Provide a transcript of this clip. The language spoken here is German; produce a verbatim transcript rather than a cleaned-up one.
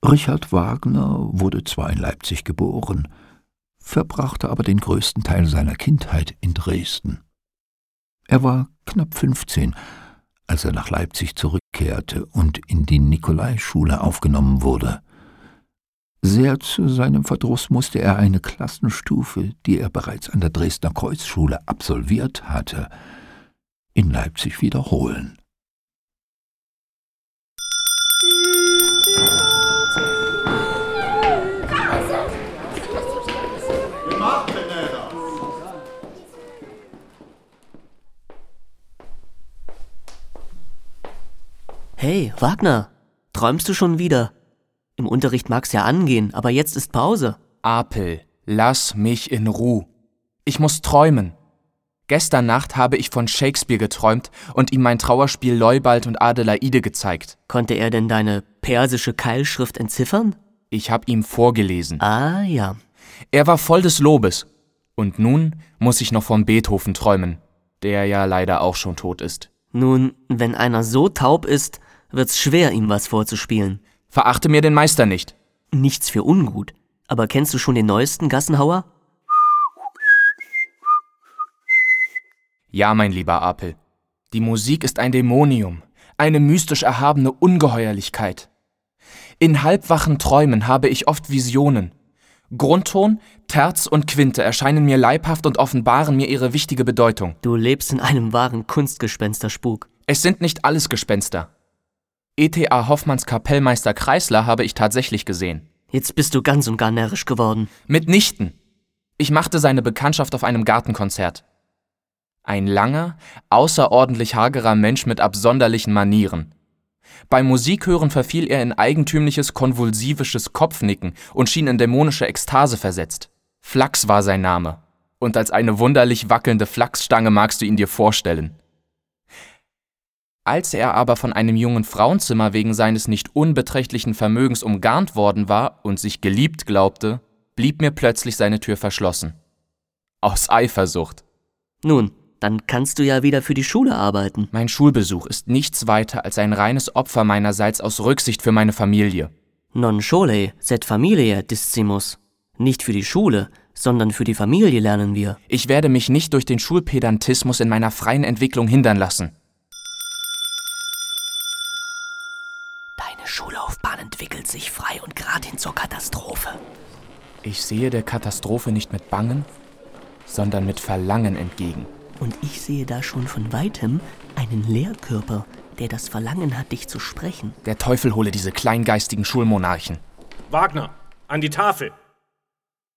Richard Wagner wurde zwar in Leipzig geboren, verbrachte aber den größten Teil seiner Kindheit in Dresden. Er war knapp fünfzehn, als er nach Leipzig zurückkehrte und in die Nikolaischule aufgenommen wurde. Sehr zu seinem Verdruss musste er eine Klassenstufe, die er bereits an der Dresdner Kreuzschule absolviert hatte, in Leipzig wiederholen. Hey, Wagner, träumst du schon wieder? Im Unterricht mag's ja angehen, aber jetzt ist Pause. Apel, lass mich in Ruhe. Ich muss träumen. Gestern Nacht habe ich von Shakespeare geträumt und ihm mein Trauerspiel Leubald und Adelaide gezeigt. Konnte er denn deine persische Keilschrift entziffern? Ich habe ihm vorgelesen. Ah, ja. Er war voll des Lobes. Und nun muss ich noch von Beethoven träumen, der ja leider auch schon tot ist. Nun, wenn einer so taub ist, wird's schwer, ihm was vorzuspielen. Verachte mir den Meister nicht. Nichts für ungut. Aber kennst du schon den neuesten Gassenhauer? Ja, mein lieber Apel. Die Musik ist ein Dämonium, eine mystisch erhabene Ungeheuerlichkeit. In halbwachen Träumen habe ich oft Visionen. Grundton, Terz und Quinte erscheinen mir leibhaft und offenbaren mir ihre wichtige Bedeutung. Du lebst in einem wahren Kunstgespensterspuk. Es sind nicht alles Gespenster. E T A Hoffmanns Kapellmeister Kreisler habe ich tatsächlich gesehen. Jetzt bist du ganz und gar närrisch geworden. Mitnichten. Ich machte seine Bekanntschaft auf einem Gartenkonzert. Ein langer, außerordentlich hagerer Mensch mit absonderlichen Manieren. Beim Musikhören verfiel er in eigentümliches, konvulsivisches Kopfnicken und schien in dämonische Ekstase versetzt. Flachs war sein Name. Und als eine wunderlich wackelnde Flachsstange magst du ihn dir vorstellen. Als er aber von einem jungen Frauenzimmer wegen seines nicht unbeträchtlichen Vermögens umgarnt worden war und sich geliebt glaubte, blieb mir plötzlich seine Tür verschlossen. Aus Eifersucht. Nun, dann kannst du ja wieder für die Schule arbeiten. Mein Schulbesuch ist nichts weiter als ein reines Opfer meinerseits aus Rücksicht für meine Familie. Non scholae, sed familiae discimus. Nicht für die Schule, sondern für die Familie lernen wir. Ich werde mich nicht durch den Schulpedantismus in meiner freien Entwicklung hindern lassen. Deine Schullaufbahn entwickelt sich frei und gerade hin zur Katastrophe. Ich sehe der Katastrophe nicht mit Bangen, sondern mit Verlangen entgegen. Und ich sehe da schon von Weitem einen Lehrkörper, der das Verlangen hat, dich zu sprechen. Der Teufel hole diese kleingeistigen Schulmonarchen. Wagner, an die Tafel!